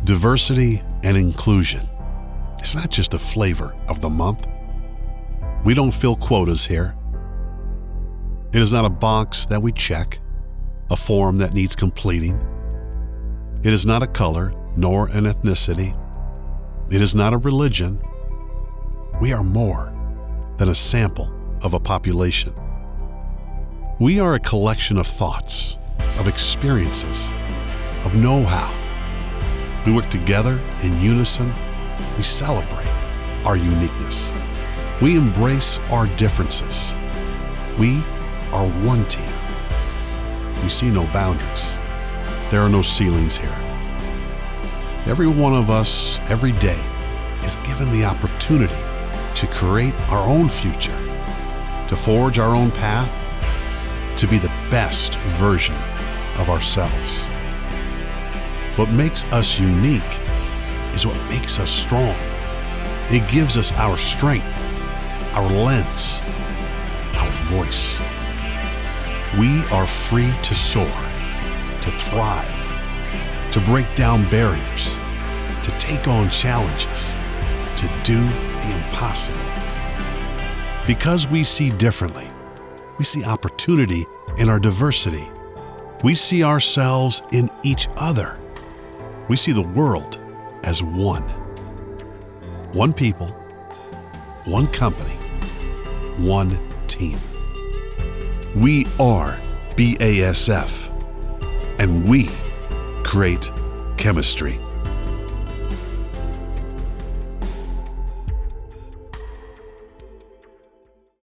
Diversity and inclusion. It's not just a flavor of the month. We don't fill quotas here. It is not a box that we check, a form that needs completing. It is not a color nor an ethnicity. It is not a religion. We are more than a sample of a population. We are a collection of thoughts, of experiences, of know-how. We work together in unison. We celebrate our uniqueness. We embrace our differences. We are one team. We see no boundaries. There are no ceilings here. Every one of us, every day, is given the opportunity to create our own future, to forge our own path, to be the best version of ourselves. What makes us unique is what makes us strong. It gives us our strength, our lens, our voice. We are free to soar, to thrive, to break down barriers, to take on challenges, to do the impossible. Because we see differently, we see opportunity in our diversity. We see ourselves in each other. We see the world as one. One people, one company, one team. We are BASF, and we create chemistry.